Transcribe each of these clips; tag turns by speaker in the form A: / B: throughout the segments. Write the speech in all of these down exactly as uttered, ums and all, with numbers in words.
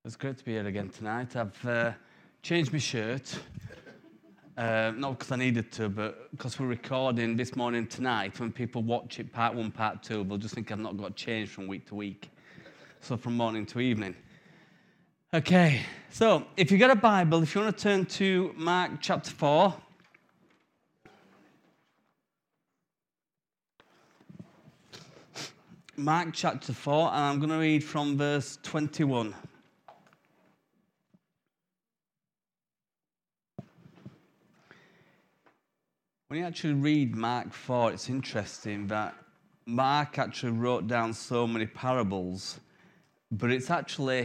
A: It's great to be here again tonight. I've uh, changed my shirt, uh, not because I needed to, but because we're recording this morning tonight. When people watch it, part one, part two, they'll just think I've not got changed from week to week. So from morning to evening. Okay, so if you've got a Bible, if you want to turn to Mark chapter four. Mark chapter four, and I'm going to read from verse twenty-one. When you actually read Mark four, it's interesting that Mark actually wrote down so many parables, but it's actually,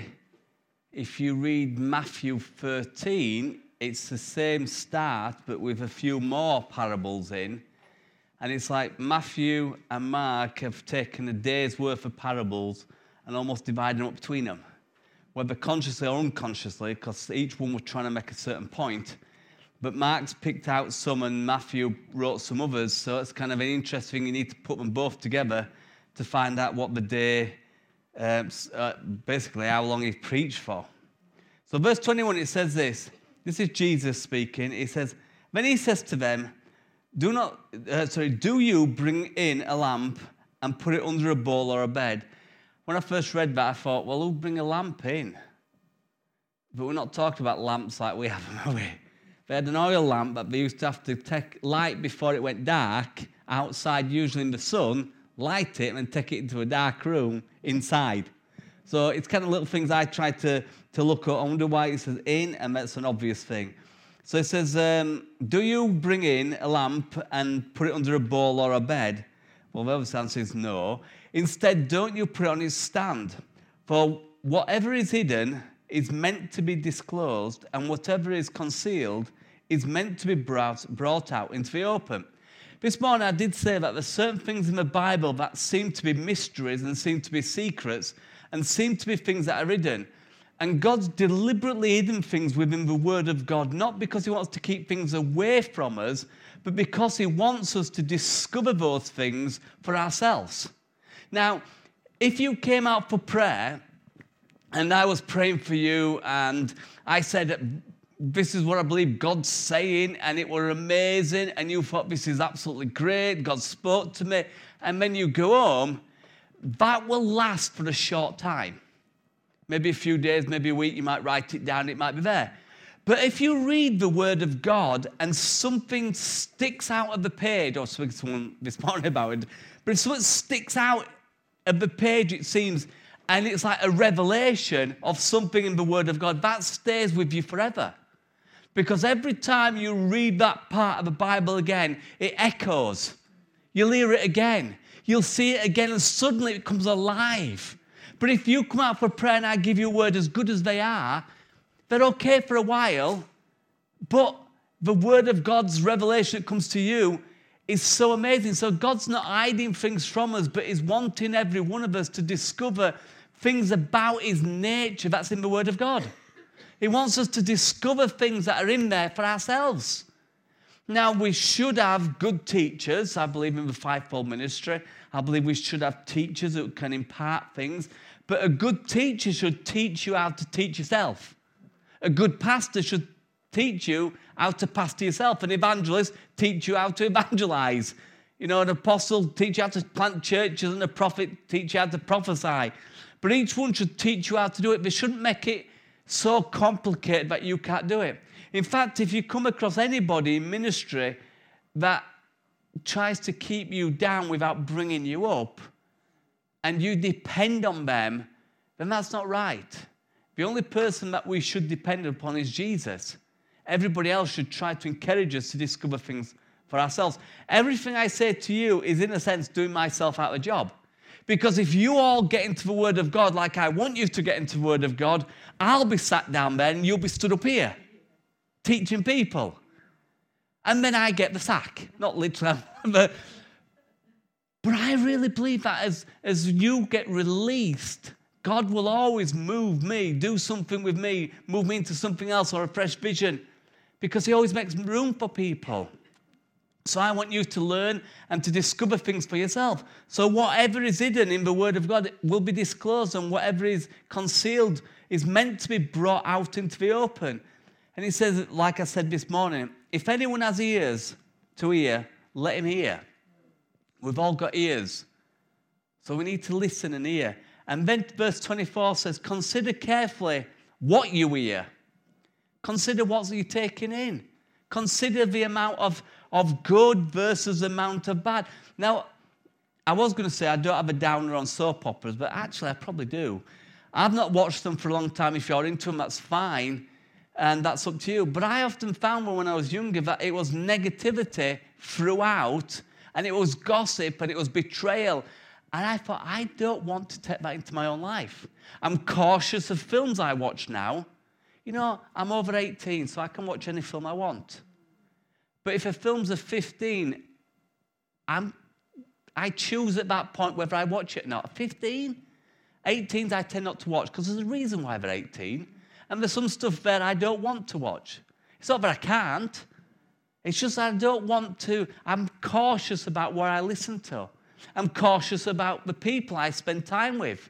A: if you read Matthew thirteen, it's the same start, but with a few more parables in. And it's like Matthew and Mark have taken a day's worth of parables and almost divided them up between them, whether consciously or unconsciously, because each one was trying to make a certain point. But Mark's picked out some and Matthew wrote some others, so it's kind of an interesting thing. You need to put them both together to find out what the day, um, uh, basically how long he preached for. So verse twenty-one, it says this. This is Jesus speaking. He says, then he says to them, Do not, uh, sorry, do you bring in a lamp and put it under a bowl or a bed? When I first read that, I thought, well, who'll bring a lamp in? But we're not talking about lamps like we have, are we? They had an oil lamp that they used to have to take light before it went dark, outside, usually in the sun, light it, and then take it into a dark room inside. So it's kind of little things I tried to, to look at. I wonder why it says in, and that's an obvious thing. So it says, um, do you bring in a lamp and put it under a bowl or a bed? Well, the obvious answer is no. Instead, don't you put it on its stand? For whatever is hidden is meant to be disclosed, and whatever is concealed is meant to be brought, brought out into the open. This morning I did say that there's certain things in the Bible that seem to be mysteries and seem to be secrets and seem to be things that are hidden. And God's deliberately hidden things within the Word of God, not because he wants to keep things away from us, but because he wants us to discover those things for ourselves. Now, if you came out for prayer, and I was praying for you, and I said, this is what I believe God's saying, and it were amazing, and you thought this is absolutely great, God spoke to me, and then you go home, that will last for a short time. Maybe a few days, maybe a week, you might write it down, it might be there. But if you read the Word of God and something sticks out of the page, or speaking to someone this morning about it, but if something sticks out of the page, it seems, and it's like a revelation of something in the Word of God, that stays with you forever. Because every time you read that part of the Bible again, it echoes. You'll hear it again. You'll see it again, and suddenly it comes alive. But if you come out for prayer and I give you a word as good as they are, they're okay for a while, but the Word of God's revelation that comes to you is so amazing. So God's not hiding things from us, but he's wanting every one of us to discover things about his nature that's in the Word of God. He wants us to discover things that are in there for ourselves. Now, we should have good teachers. I believe in the fivefold ministry. I believe we should have teachers who can impart things. But a good teacher should teach you how to teach yourself. A good pastor should teach you how to pastor yourself. An evangelist teach you how to evangelize. You know, an apostle teach you how to plant churches, and a prophet teach you how to prophesy. But each one should teach you how to do it. They shouldn't make it so complicated that you can't do it. In fact, if you come across anybody in ministry that tries to keep you down without bringing you up, and you depend on them, then that's not right. The only person that we should depend upon is Jesus. Everybody else should try to encourage us to discover things for ourselves. Everything I say to you is, in a sense, doing myself out of a job. Because if you all get into the Word of God like I want you to get into the Word of God, I'll be sat down there and you'll be stood up here teaching people. And then I get the sack. Not literally, but, but I really believe that as, as you get released, God will always move me, do something with me, move me into something else or a fresh vision, because he always makes room for people. So I want you to learn and to discover things for yourself. So whatever is hidden in the Word of God will be disclosed, and whatever is concealed is meant to be brought out into the open. And he says, like I said this morning, if anyone has ears to hear, let him hear. We've all got ears. So we need to listen and hear. And then verse twenty-four says, consider carefully what you hear. Consider what you're taking in. Consider the amount of, of good versus the amount of bad. Now, I was going to say I don't have a downer on soap operas, but actually I probably do. I've not watched them for a long time. If you're into them, that's fine, and that's up to you. But I often found when I was younger that it was negativity throughout, and it was gossip, and it was betrayal. And I thought, I don't want to take that into my own life. I'm cautious of films I watch now. You know, I'm over eighteen, so I can watch any film I want. But if a film's a fifteen, I'm, I choose at that point whether I watch it or not. fifteen? eighteens I tend not to watch because there's a reason why they're eighteen. And there's some stuff there I don't want to watch. It's not that I can't. It's just that I don't want to. I'm cautious about what I listen to. I'm cautious about the people I spend time with.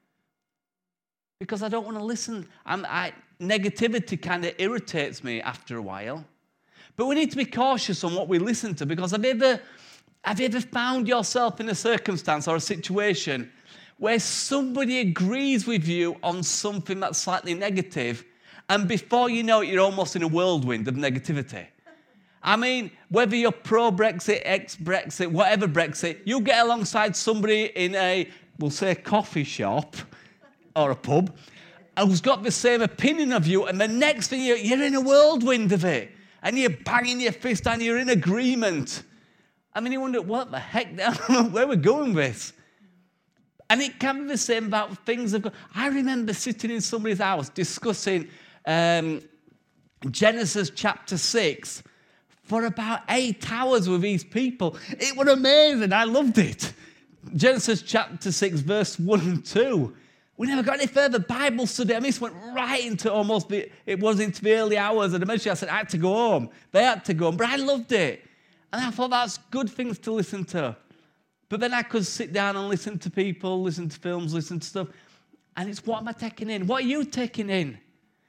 A: Because I don't want to listen. I'm, I, negativity kind of irritates me after a while. But we need to be cautious on what we listen to, because have you ever, have you ever found yourself in a circumstance or a situation where somebody agrees with you on something that's slightly negative, and before you know it, you're almost in a whirlwind of negativity? I mean, whether you're pro-Brexit, ex-Brexit, whatever Brexit, you get alongside somebody in a, we'll say, coffee shop or a pub, who's got the same opinion of you, and the next thing, you're, you're in a whirlwind of it, and you're banging your fist and you're in agreement. I mean, you wonder, what the heck, where we're going with this? And it can be the same about things. Of, I remember sitting in somebody's house discussing um, Genesis chapter six for about eight hours with these people. It was amazing. I loved it. Genesis chapter six, verse one and two. We never got any further Bible study. I mean, this went right into almost the, it was into the early hours. And eventually I said, I had to go home. They had to go home. But I loved it. And I thought that's good things to listen to. But then I could sit down and listen to people, listen to films, listen to stuff. And it's, what am I taking in? What are you taking in?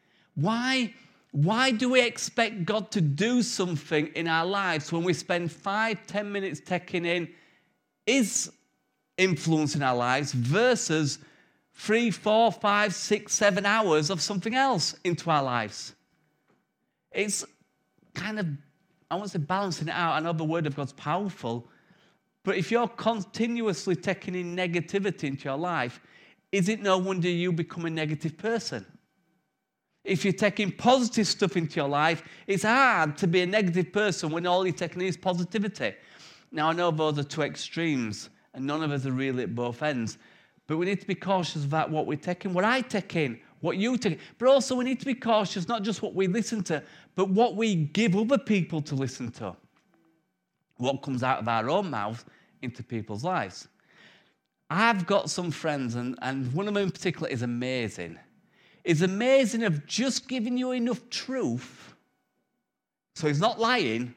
A: Why, why do we expect God to do something in our lives when we spend five, ten minutes taking in His influence in our lives versus three, four, five, six, seven hours of something else into our lives? It's kind of, I want to say balancing it out. I know the Word of God's powerful, but if you're continuously taking in negativity into your life, is it no wonder you become a negative person? If you're taking positive stuff into your life, it's hard to be a negative person when all you're taking is positivity. Now, I know those are two extremes, and none of us are really at both ends, but we need to be cautious about what we're taking, what I take in, what you take in. But also we need to be cautious, not just what we listen to, but what we give other people to listen to. What comes out of our own mouth into people's lives. I've got some friends, and, and one of them in particular is amazing. Is amazing of just giving you enough truth, so he's not lying,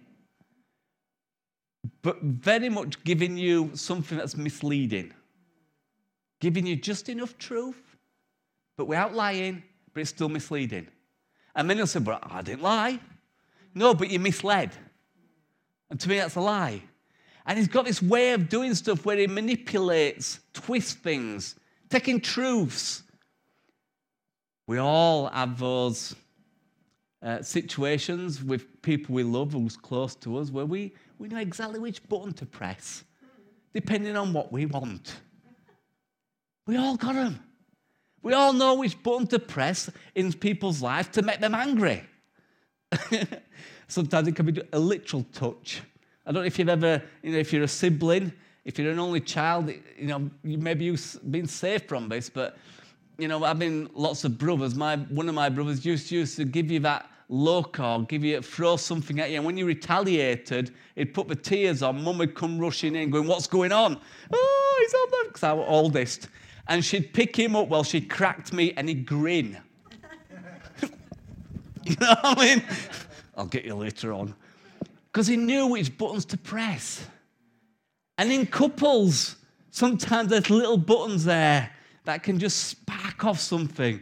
A: but very much giving you something that's misleading. Giving you just enough truth, but without lying, but it's still misleading. And then he'll say, but I didn't lie. No, but you misled. And to me, that's a lie. And he's got this way of doing stuff where he manipulates, twists things, taking truths. We all have those uh, situations with people we love who's close to us where we, we know exactly which button to press, depending on what we want. We all got them. We all know which button to press in people's life to make them angry. Sometimes it can be a literal touch. I don't know if you've ever, you know, if you're a sibling, if you're an only child, you know, maybe you've been saved from this, but, you know, having lots of brothers, my one of my brothers used, used to give you that look or give you, throw something at you, and when you retaliated, he'd put the tears on, Mum would come rushing in going, what's going on? Oh, he's on there, because I was oldest. And she'd pick him up while she cracked me, and he'd grin. You know what I mean? I'll get you later on. Because he knew which buttons to press. And in couples, sometimes there's little buttons there that can just spark off something.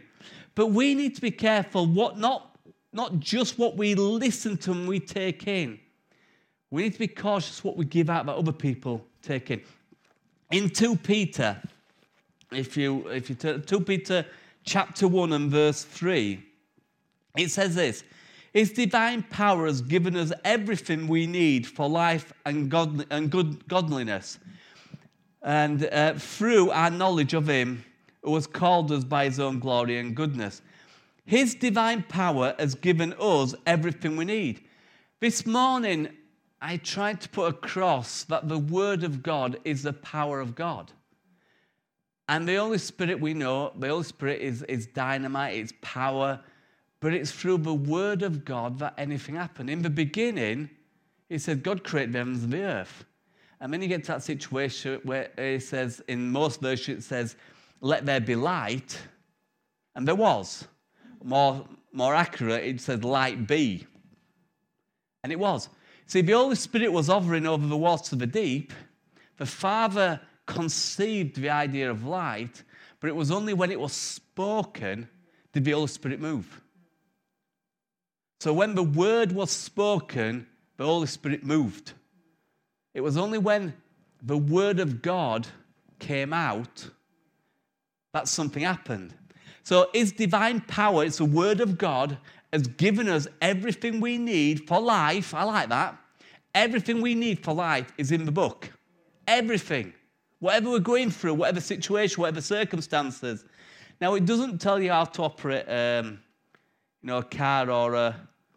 A: But we need to be careful what not, not just what we listen to and we take in. We need to be cautious what we give out that other people take in. In Second Peter, if you if you turn Second Peter chapter one and verse three, it says this: His divine power has given us everything we need for life and god and good godliness, and uh, through our knowledge of Him who has called us by His own glory and goodness. His divine power has given us everything we need. This morning, I tried to put across that the Word of God is the power of God. And the Holy Spirit, we know, the Holy Spirit is, is dynamite, it's power, but it's through the Word of God that anything happened. In the beginning, He said, God created the heavens and the earth. And then you get to that situation where it says, in most versions, it says, let there be light, and there was. More, more accurate, it said, light be. And it was. See, the Holy Spirit was hovering over the waters of the deep. The Father conceived the idea of light, but it was only when it was spoken did the Holy Spirit move. So when the word was spoken, the Holy Spirit moved. It was only when the word of God came out that something happened. So His divine power, it's the word of God, has given us everything we need for life. I like that. Everything we need for life is in the book. Everything. Whatever we're going through, whatever situation, whatever circumstances. Now, it doesn't tell you how to operate um, you know, a car or a,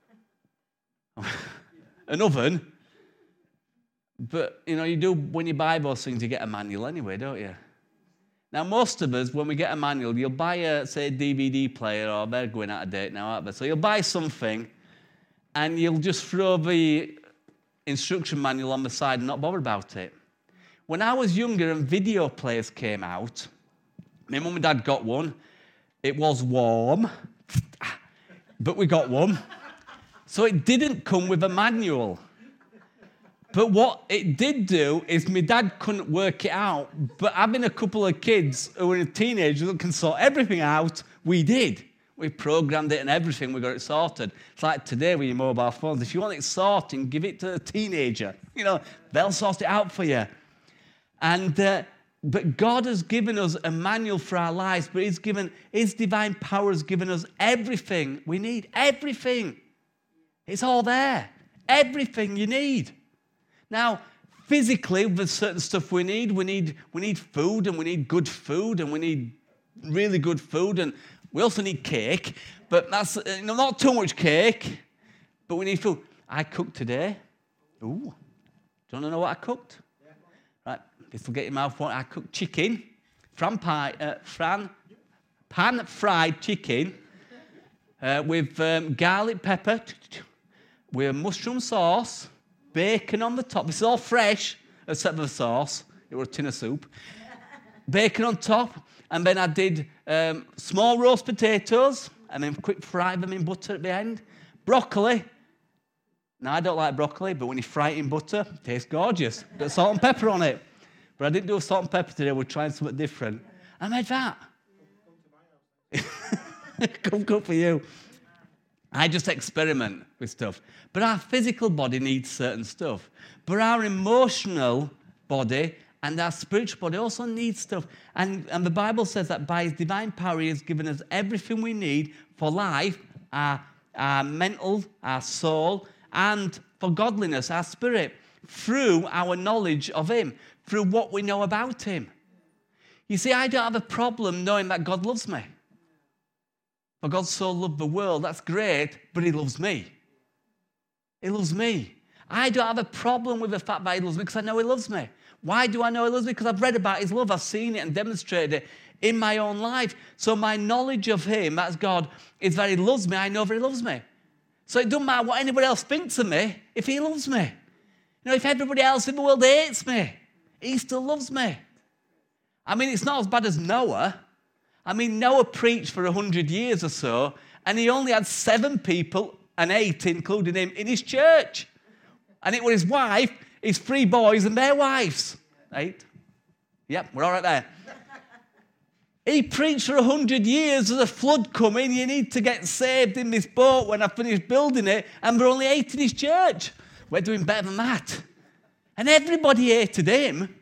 A: an oven. But, you know, you do, when you buy those things, you get a manual anyway, don't you? Now, most of us, when we get a manual, you'll buy a, say, a D V D player, or they're going out of date now, aren't they? So you'll buy something, and you'll just throw the instruction manual on the side and not bother about it. When I was younger and video players came out, my mum and dad got one. It was warm, but we got one. So it didn't come with a manual. But what it did do is my dad couldn't work it out. But having a couple of kids who were teenagers that can sort everything out, we did. We programmed it and everything. We got it sorted. It's like today with your mobile phones. If you want it sorting, give it to a teenager. You know, they'll sort it out for you. And uh, but God has given us a manual for our lives. But He's given His divine power has given us everything we need. Everything. It's all there. Everything you need. Now, physically, there's certain stuff we need. We need we need food, and we need good food, and we need really good food, and we also need cake. But that's you know, not too much cake, but we need food. I cooked today. Ooh, do you want to know what I cooked? Yeah. Right, this will get your mouth watering. I cooked chicken, fran pie, uh, fran, pan fried chicken uh, with um, garlic pepper, with mushroom sauce. Bacon on the top. This is all fresh, except for the sauce. It was a tin of soup. Bacon on top. And then I did um, small roast potatoes, and then quick fry them in butter at the end. Broccoli. Now, I don't like broccoli, but when you fry it in butter, it tastes gorgeous. Got salt and pepper on it. But I didn't do a salt and pepper today. We're trying something different. I made that. Come cook for you. I just experiment with stuff. But our physical body needs certain stuff. But our emotional body and our spiritual body also needs stuff. And, and the Bible says that by His divine power, He has given us everything we need for life, our, our mental, our soul, and for godliness, our spirit, through our knowledge of Him, through what we know about Him. You see, I don't have a problem knowing that God loves me. For God so loved the world, that's great, but He loves me. He loves me. I don't have a problem with the fact that He loves me because I know He loves me. Why do I know He loves me? Because I've read about His love. I've seen it and demonstrated it in my own life. So my knowledge of Him, that's God, is that He loves me. I know that He loves me. So it doesn't matter what anybody else thinks of me if He loves me. You know, if everybody else in the world hates me, He still loves me. I mean, it's not as bad as Noah. I mean, Noah preached for a hundred years or so, and he only had seven people, and eight, including him, in his church. And it was his wife, his three boys, and their wives. Eight. Yep, we're all right there. He preached for a hundred years. There's a flood coming. You need to get saved in this boat when I finish building it. And we're only eight in his church. We're doing better than that. And everybody hated him.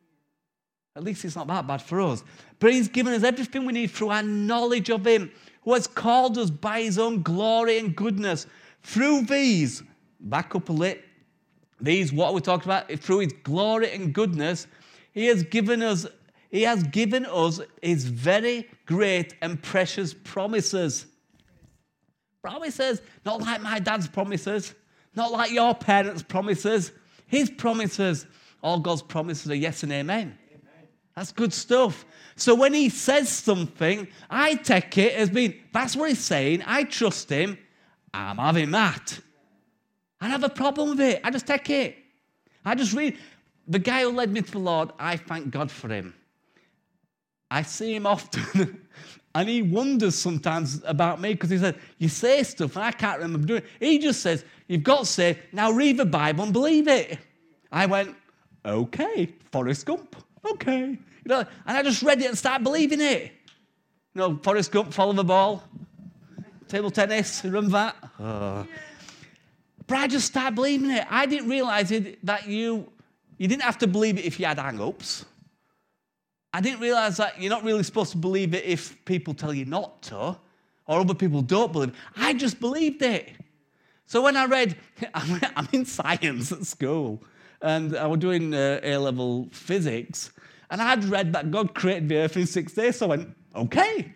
A: At least it's not that bad for us. But he's given us everything we need through our knowledge of him, who has called us by his own glory and goodness. Through these, back up a lit, these, what are we talking about? Through his glory and goodness, he has given us, he has given us his very great and precious promises. Promises, not like my dad's promises, not like your parents' promises. His promises, all God's promises are yes and amen. That's good stuff. So when he says something, I take it as being, that's what he's saying. I trust him. I'm having that. I don't have a problem with it. I just take it. I just read. The guy who led me to the Lord, I thank God for him. I see him often, and he wonders sometimes about me because he said, you say stuff, and I can't remember doing it. He just says, you've got saved, now read the Bible and believe it. I went, okay, Forrest Gump, okay. You know, and I just read it and started believing it. You know, Forrest Gump, follow the ball, table tennis, remember that? Oh. But I just started believing it. I didn't realize it, that you, you didn't have to believe it if you had hang-ups. I didn't realize that you're not really supposed to believe it if people tell you not to, or other people don't believe it. I just believed it. So when I read, I'm in science at school, and I was doing uh, A-level physics, and I'd read that God created the earth in six days, so I went, okay.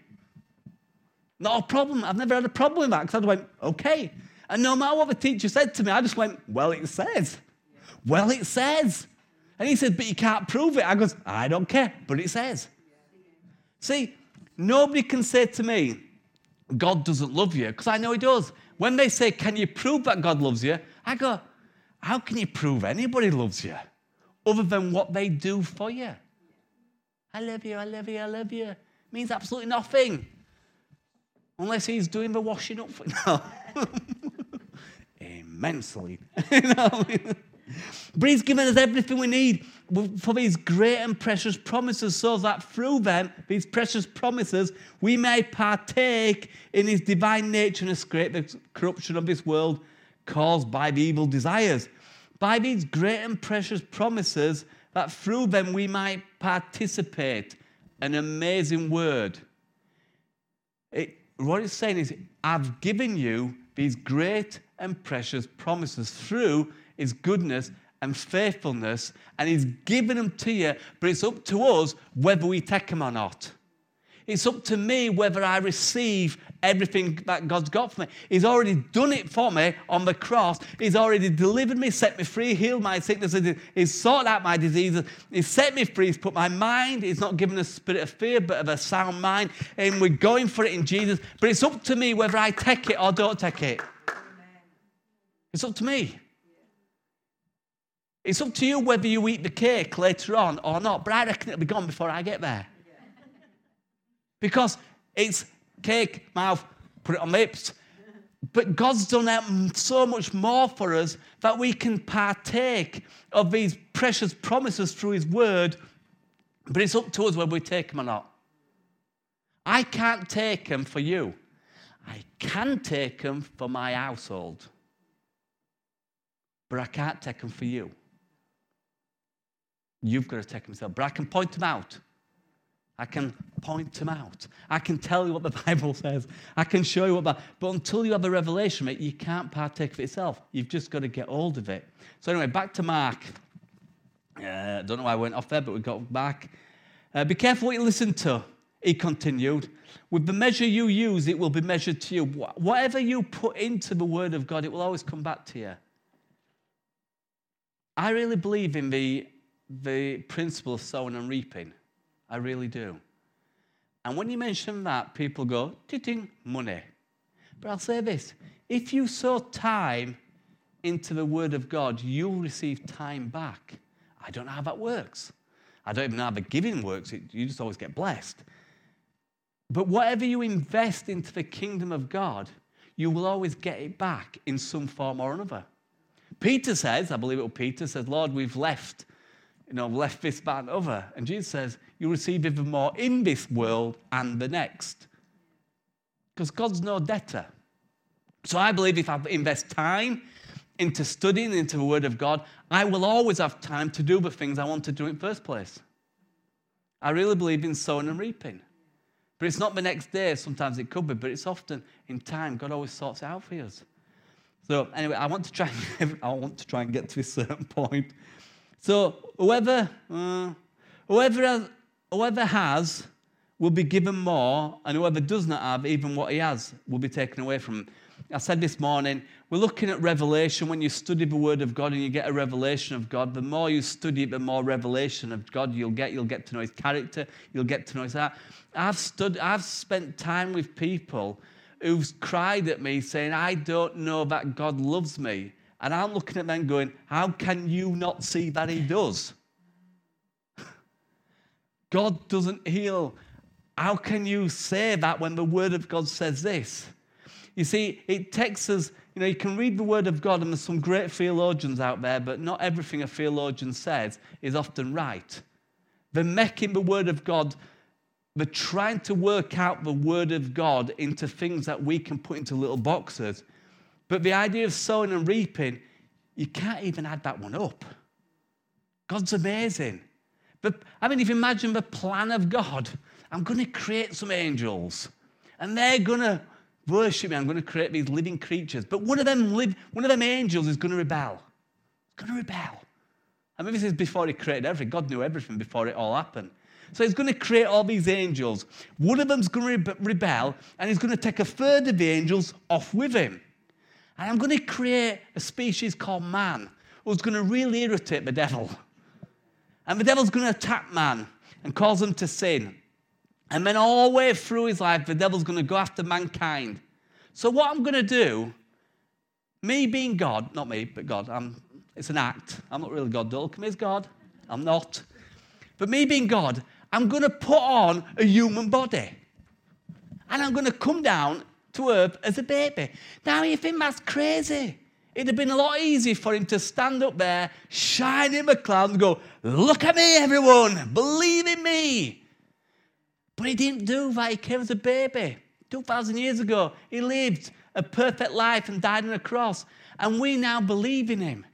A: Not a problem. I've never had a problem with that, because I went, okay. And no matter what the teacher said to me, I just went, well, it says. Well, it says. And he said, but you can't prove it. I goes, I don't care, but it says. See, nobody can say to me, God doesn't love you, because I know he does. When they say, can you prove that God loves you? I go, how can you prove anybody loves you other than what they do for you? I love you, I love you, I love you. It means absolutely nothing. Unless he's doing the washing up for no. Immensely. You know? But he's given us everything we need for these great and precious promises, so that through them, these precious promises, we may partake in his divine nature and escape the corruption of this world caused by the evil desires. By these great and precious promises, that through them we might participate. An amazing word. It, what it's saying is, I've given you these great and precious promises through his goodness and faithfulness, and he's given them to you, but it's up to us whether we take them or not. It's up to me whether I receive everything that God's got for me. He's already done it for me on the cross. He's already delivered me, set me free, healed my sickness. He's sorted out my diseases. He's set me free. He's put my mind. He's not given us a spirit of fear, but of a sound mind. And we're going for it in Jesus. But it's up to me whether I take it or don't take it. It's up to me. It's up to you whether you eat the cake later on or not. But I reckon it'll be gone before I get there. Because it's cake, mouth, put it on lips. But God's done that so much more for us that we can partake of these precious promises through his word. But it's up to us whether we take them or not. I can't take them for you. I can take them for my household. But I can't take them for you. You've got to take them yourself. But I can point them out. I can point them out. I can tell you what the Bible says. I can show you what that. But until you have a revelation of it, you can't partake of it yourself. You've just got to get hold of it. So anyway, back to Mark. I uh, don't know why I went off there, but we got back. Uh, be careful what you listen to, he continued. With the measure you use, it will be measured to you. Whatever you put into the word of God, it will always come back to you. I really believe in the, the principle of sowing and reaping. I really do. And when you mention that, people go, ting, money. But I'll say this. If you sow time into the word of God, you'll receive time back. I don't know how that works. I don't even know how the giving works. It, you just always get blessed. But whatever you invest into the kingdom of God, you will always get it back in some form or another. Peter says, I believe it was Peter, says, Lord, we've left you know, left this, that, and other. And Jesus says, you receive even more in this world and the next. Because God's no debtor. So I believe if I invest time into studying into the Word of God, I will always have time to do the things I want to do in the first place. I really believe in sowing and reaping. But it's not the next day. Sometimes it could be, but it's often in time. God always sorts it out for us. So anyway, I want to try and, I want to try and get to a certain point. So whoever, uh, whoever, has, whoever has will be given more, and whoever does not have, even what he has, will be taken away from him. I said this morning, we're looking at Revelation. When you study the Word of God and you get a revelation of God, the more you study it, the more revelation of God you'll get. You'll get to know His character. You'll get to know His heart. I've stud- I've spent time with people who've cried at me saying, I don't know that God loves me. And I'm looking at them going, how can you not see that He does? God doesn't heal. How can you say that when the Word of God says this? You see, it takes us, you know, you can read the Word of God, and there's some great theologians out there, but not everything a theologian says is often right. They're making the Word of God, they're trying to work out the Word of God into things that we can put into little boxes. But the idea of sowing and reaping, you can't even add that one up. God's amazing. But I mean, if you imagine the plan of God, I'm going to create some angels, and they're going to worship me. I'm going to create these living creatures. But one of them live, one of them angels is going to rebel. He's going to rebel. I mean, this is before He created everything. God knew everything before it all happened. So He's going to create all these angels. One of them's going to rebel, and He's going to take a third of the angels off with Him. And I'm going to create a species called man, who's going to really irritate the devil. And the devil's going to attack man and cause him to sin. And then all the way through his life, the devil's going to go after mankind. So what I'm going to do, me being God, not me, but God, I'm, it's an act. I'm not really God. Don't look at me as God. I'm not. But me being God, I'm going to put on a human body. And I'm going to come down to earth as a baby. Now, you think that's crazy? It'd have been a lot easier for Him to stand up there, shine in the cloud and go, look at me, everyone. Believe in me. But He didn't do that. He came as a baby. two thousand years ago, He lived a perfect life and died on a cross. And we now believe in Him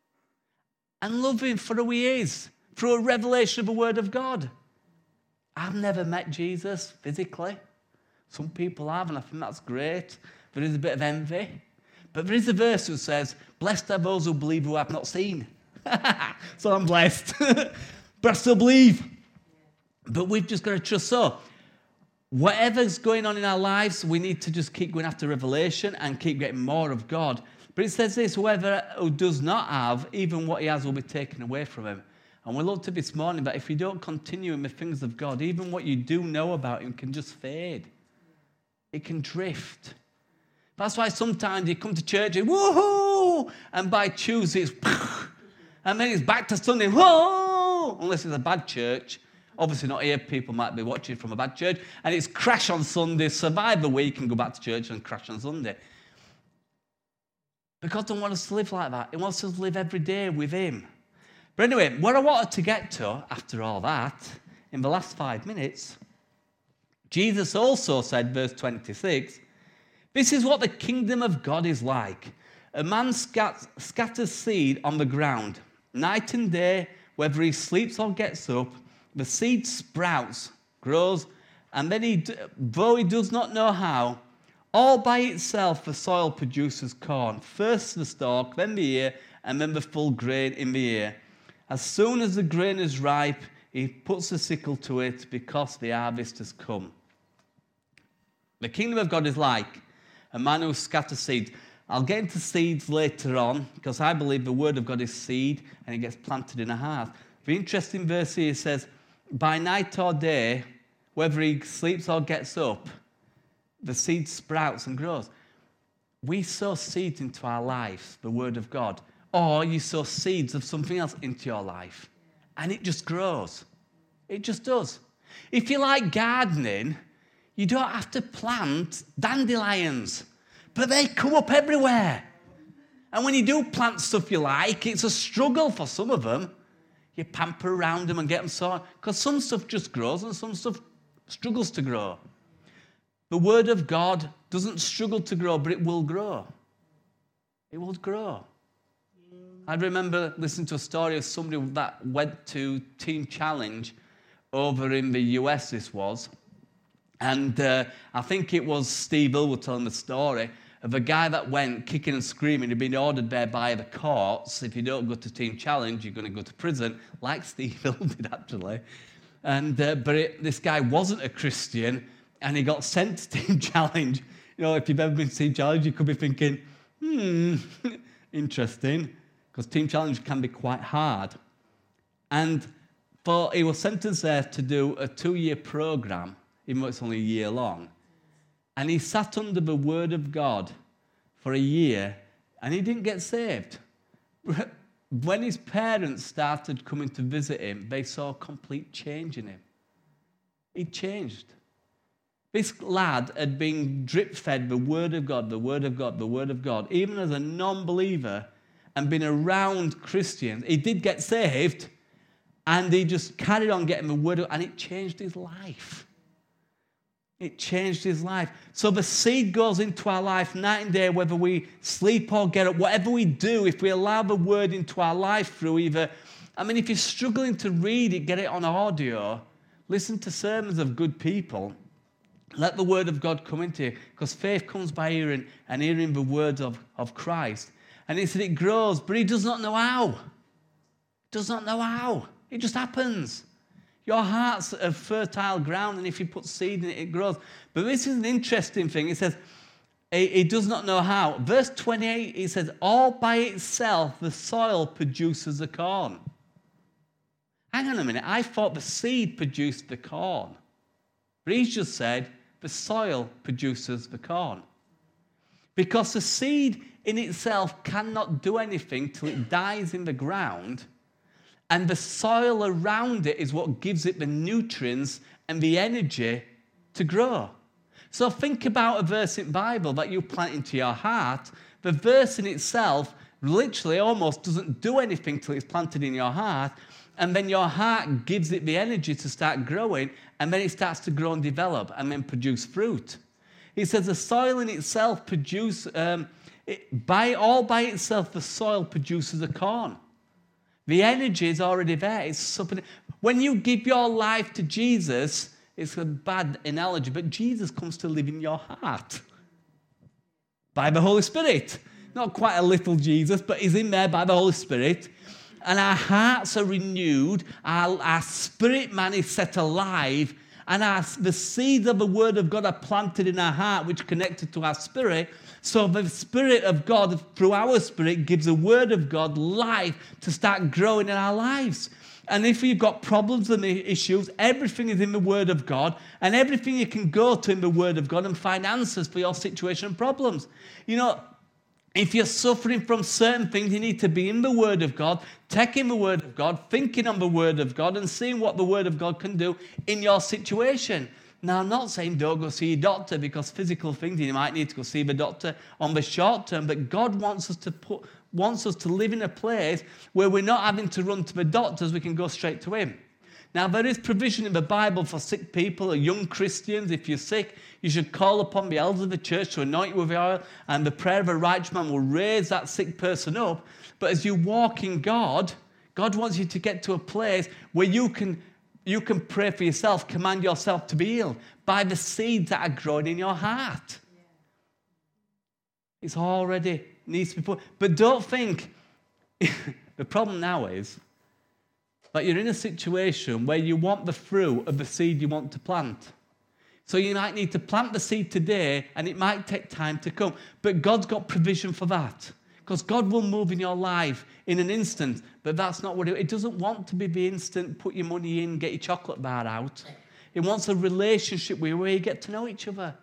A: and love Him for who He is, through a revelation of the Word of God. I've never met Jesus physically. Some people have, and I think that's great. There is a bit of envy. But there is a verse that says, blessed are those who believe who have not seen. So I'm blessed. But I still believe. But we've just got to trust. So, whatever's going on in our lives, we need to just keep going after revelation and keep getting more of God. But it says this, whoever who does not have, even what he has will be taken away from him. And we looked at this morning that if you don't continue in the things of God, even what you do know about Him can just fade. It can drift. That's why sometimes you come to church and woohoo, and by Tuesday it's and then it's back to Sunday, whoa, unless it's a bad church. Obviously not here, people might be watching from a bad church, and it's crash on Sunday, survive the week and go back to church and crash on Sunday. But God doesn't want us to live like that. He wants us to live every day with Him. But anyway, what I wanted to get to after all that, in the last five minutes, Jesus also said, verse twenty-six, this is what the kingdom of God is like. A man scat- scatters seed on the ground. Night and day, whether he sleeps or gets up, the seed sprouts, grows, and then, he, though he does not know how, all by itself the soil produces corn. First the stalk, then the ear, and then the full grain in the ear. As soon as the grain is ripe, he puts a sickle to it because the harvest has come. The kingdom of God is like a man who scatters seeds. I'll get into seeds later on because I believe the word of God is seed and it gets planted in a heart. The interesting verse here says, by night or day, whether he sleeps or gets up, the seed sprouts and grows. We sow seeds into our lives, the word of God, or you sow seeds of something else into your life, and it just grows. It just does. If you like gardening, you don't have to plant dandelions, but they come up everywhere. And when you do plant stuff you like, it's a struggle for some of them. You pamper around them and get them sorted. Because some stuff just grows and some stuff struggles to grow. The Word of God doesn't struggle to grow, but it will grow. It will grow. I remember listening to a story of somebody that went to Teen Challenge over in the U S, this was. And uh, I think it was Steve Hill was telling the story of a guy that went kicking and screaming. He'd been ordered there by the courts. If you don't go to Teen Challenge, you're going to go to prison, like Steve Hill did, actually. And uh, But it, this guy wasn't a Christian, and he got sent to Teen Challenge. You know, if you've ever been to Teen Challenge, you could be thinking, hmm, interesting, because Teen Challenge can be quite hard. And for, he was sentenced there to do a two-year program, even though it's only a year long. And he sat under the Word of God for a year, and he didn't get saved. When his parents started coming to visit him, they saw a complete change in him. He changed. This lad had been drip-fed the Word of God, the Word of God, the Word of God, even as a non-believer, and been around Christians. He did get saved, and he just carried on getting the Word of God, and it changed his life. It changed his life. So the seed goes into our life night and day, whether we sleep or get up, whatever we do, if we allow the Word into our life through either, I mean, if you're struggling to read it, get it on audio, listen to sermons of good people, let the Word of God come into you, because faith comes by hearing, and hearing the words of, of Christ. And he said it grows, but he does not know how. He does not know how. It just happens. Your heart's a fertile ground, and if you put seed in it, it grows. But this is an interesting thing. It says, he does not know how. Verse twenty-eight, it says, all by itself the soil produces the corn. Hang on a minute. I thought the seed produced the corn. But he's just said, the soil produces the corn. Because the seed in itself cannot do anything till it dies in the ground. And the soil around it is what gives it the nutrients and the energy to grow. So think about a verse in the Bible that you plant into your heart. The verse in itself literally almost doesn't do anything till it's planted in your heart. And then your heart gives it the energy to start growing. And then it starts to grow and develop and then produce fruit. He says the soil in itself produces, um, it, by all by itself, the soil produces a corn. The energy is already there. It's something. When you give your life to Jesus, it's a bad analogy, but Jesus comes to live in your heart by the Holy Spirit. Not quite a little Jesus, but he's in there by the Holy Spirit. And our hearts are renewed. Our, our spirit man is set alive. And our, the seeds of the Word of God are planted in our heart, which are connected to our spirit. So the Spirit of God, through our spirit, gives the Word of God life to start growing in our lives. And if you've got problems and issues, everything is in the Word of God, and everything you can go to in the Word of God and find answers for your situation and problems. You know, if you're suffering from certain things, you need to be in the Word of God, taking the Word of God, thinking on the Word of God, and seeing what the Word of God can do in your situation. Now, I'm not saying don't go see a doctor, because physical things, you might need to go see the doctor on the short term, but God wants us to put, wants us to live in a place where we're not having to run to the doctors, we can go straight to Him. Now, there is provision in the Bible for sick people or young Christians. If you're sick, you should call upon the elders of the church to anoint you with oil, and the prayer of a righteous man will raise that sick person up. But as you walk in God, God wants you to get to a place where you can, you can pray for yourself, command yourself to be healed by the seeds that are growing in your heart. Yeah. It's already needs to be put. But don't think, the problem now is, but you're in a situation where you want the fruit of the seed you want to plant. So you might need to plant the seed today, and it might take time to come. But God's got provision for that. Because God will move in your life in an instant. But that's not what it, it doesn't want to be the instant, put your money in, get your chocolate bar out. It wants a relationship where you get to know each other.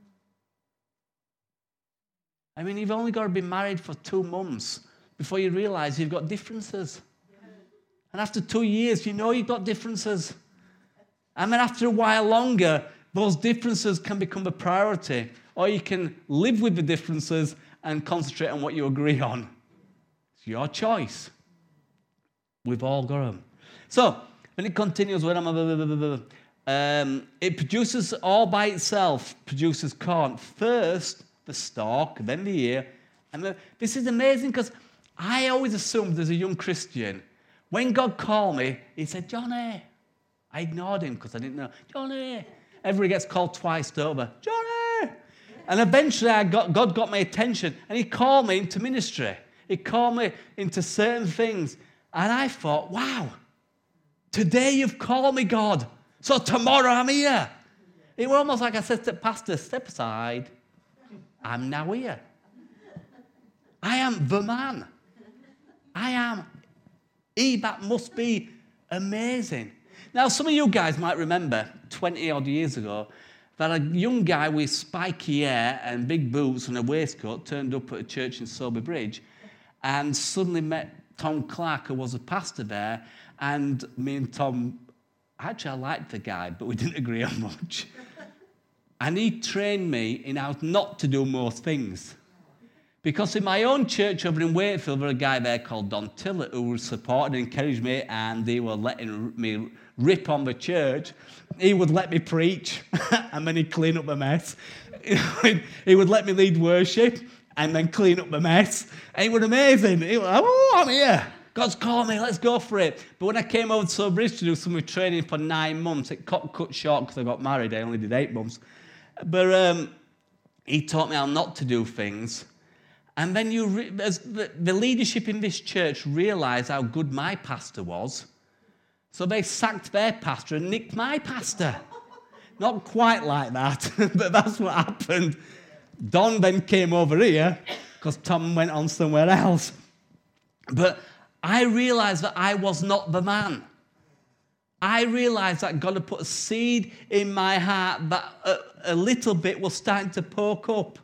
A: I mean, you've only got to be married for two months before you realize you've got differences. And after two years, you know you've got differences. And then after a while longer, those differences can become a priority. Or you can live with the differences and concentrate on what you agree on. It's your choice. We've all got them. So, when it continues, when I'm, um, it produces all by itself, produces corn. First, the stalk, then the ear. And the, this is amazing because I always assumed as a young Christian, when God called me, he said, Johnny. I ignored him because I didn't know. Johnny. Everybody gets called twice over. Johnny. And eventually I got, God got my attention and he called me into ministry. He called me into certain things. And I thought, wow, today you've called me, God. So tomorrow I'm here. It was almost like I said to the pastor, step aside. I'm now here. I am the man. I am. He, that must be amazing. Now, some of you guys might remember twenty-odd years ago that a young guy with spiky hair and big boots and a waistcoat turned up at a church in Sober Bridge and suddenly met Tom Clark, who was a pastor there, and me and Tom, actually I liked the guy, but we didn't agree on much. And he trained me in how not to do most things. Because in my own church over in Wakefield, there was a guy there called Don Tillett who supported and encouraged me, and he was letting me rip on the church. He would let me preach, and then he'd clean up the mess. He would let me lead worship, and then clean up the mess. And it was amazing. He was like, oh, I'm here. God's called me, let's go for it. But when I came over to Sober Bridge to do some training for nine months, it got cut short because I got married. I only did eight months. But um, he taught me how not to do things. And then you, re- as the, the leadership in this church realised how good my pastor was. So they sacked their pastor and nicked my pastor. Not quite like that, but that's what happened. Don then came over here because Tom went on somewhere else. But I realised that I was not the man. I realised that God had put a seed in my heart that a, a little bit was starting to poke up.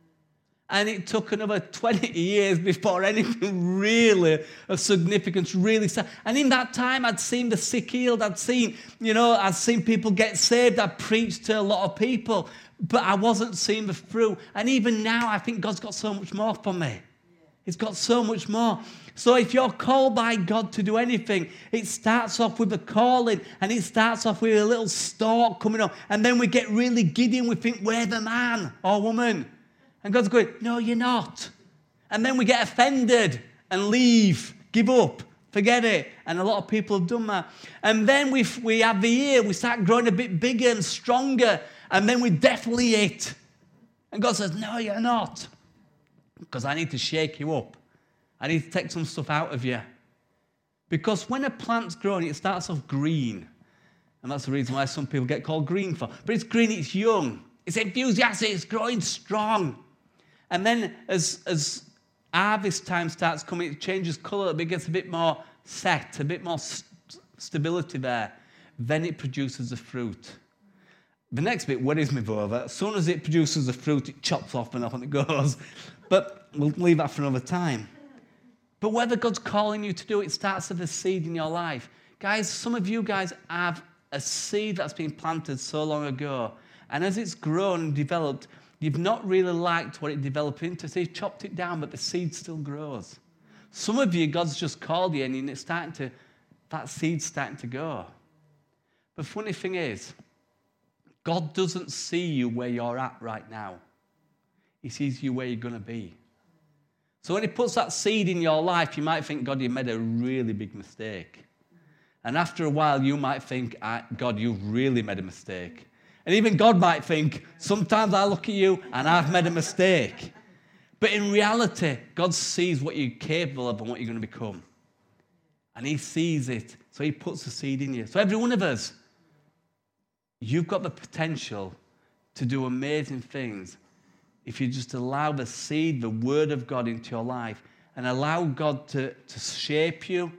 A: And it took another twenty years before anything really of significance really started. And in that time, I'd seen the sick healed. I'd seen, you know, I'd seen people get saved. I'd preached to a lot of people. But I wasn't seeing the fruit. And even now, I think God's got so much more for me. He's got so much more. So if you're called by God to do anything, it starts off with a calling, and it starts off with a little stalk coming up. And then we get really giddy and we think we're the man or woman. And God's going, no, you're not. And then we get offended and leave, give up, forget it. And a lot of people have done that. And then we we have the ear, we start growing a bit bigger and stronger, and then we definitely hit. And God says, no, you're not. Because I need to shake you up. I need to take some stuff out of you. Because when a plant's growing, it starts off green. And that's the reason why some people get called green for. But it's green, it's young. It's enthusiastic, it's growing strong. And then as, as harvest time starts coming, it changes colour, it gets a bit more set, a bit more st- stability there. Then it produces the fruit. The next bit worries me over. As soon as it produces the fruit, it chops off and off and it goes. But we'll leave that for another time. But whether God's calling you to do it, it starts with a seed in your life. Guys, some of you guys have a seed that's been planted so long ago. And as it's grown and developed, you've not really liked what it developed into. So you've chopped it down, but the seed still grows. Some of you, God's just called you and it's starting to, that seed's starting to go. The funny thing is, God doesn't see you where you're at right now. He sees you where you're going to be. So when he puts that seed in your life, you might think, God, you made a really big mistake. And after a while, you might think, God, you've really made a mistake. And even God might think, sometimes I look at you and I've made a mistake. But in reality, God sees what you're capable of and what you're going to become. And he sees it. So he puts the seed in you. So every one of us, you've got the potential to do amazing things if you just allow the seed, the word of God into your life and allow God to, to shape you,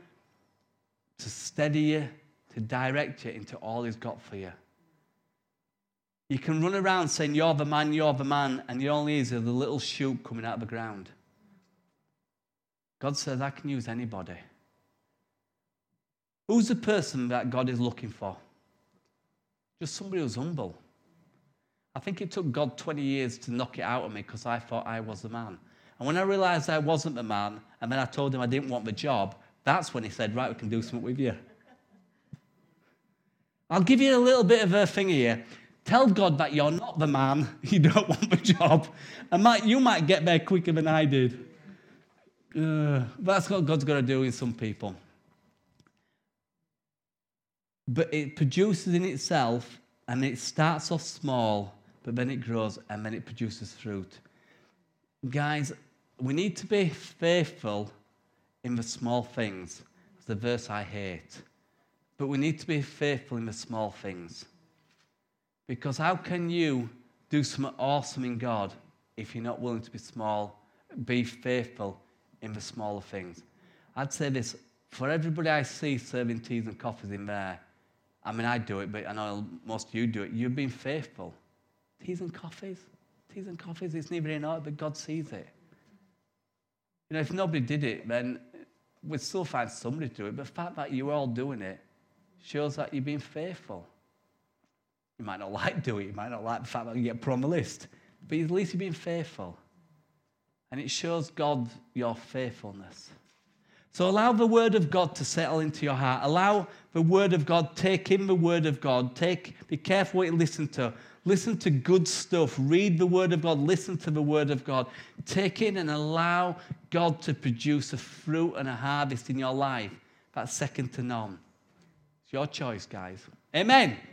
A: to steady you, to direct you into all he's got for you. You can run around saying, you're the man, you're the man, and the only is the little shoot coming out of the ground. God says, I can use anybody. Who's the person that God is looking for? Just somebody who's humble. I think it took God twenty years to knock it out of me because I thought I was the man. And when I realized I wasn't the man, and then I told him I didn't want the job, that's when he said, right, we can do something with you. I'll give you a little bit of a thing here. Tell God that you're not the man, you don't want the job, and might, you might get there quicker than I did. Uh, that's what God's got to do in some people. But it produces in itself, and it starts off small, but then it grows, and then it produces fruit. Guys, we need to be faithful in the small things. It's the verse I hate. But we need to be faithful in the small things. Because how can you do something awesome in God if you're not willing to be small, be faithful in the smaller things? I'd say this, for everybody I see serving teas and coffees in there, I mean, I do it, but I know most of you do it. You've been faithful. Teas and coffees, teas and coffees, it's neither in order, but God sees it. You know, if nobody did it, then we'd still find somebody to do it. But the fact that you're all doing it shows that you've been faithful. You might not like doing it. You might not like the fact that you get put on the list. But at least you've been faithful. And it shows God your faithfulness. So allow the word of God to settle into your heart. Allow the word of God, take in the word of God. Take, be careful what you listen to. Listen to good stuff. Read the word of God. Listen to the word of God. Take in and allow God to produce a fruit and a harvest in your life. That's second to none. It's your choice, guys. Amen.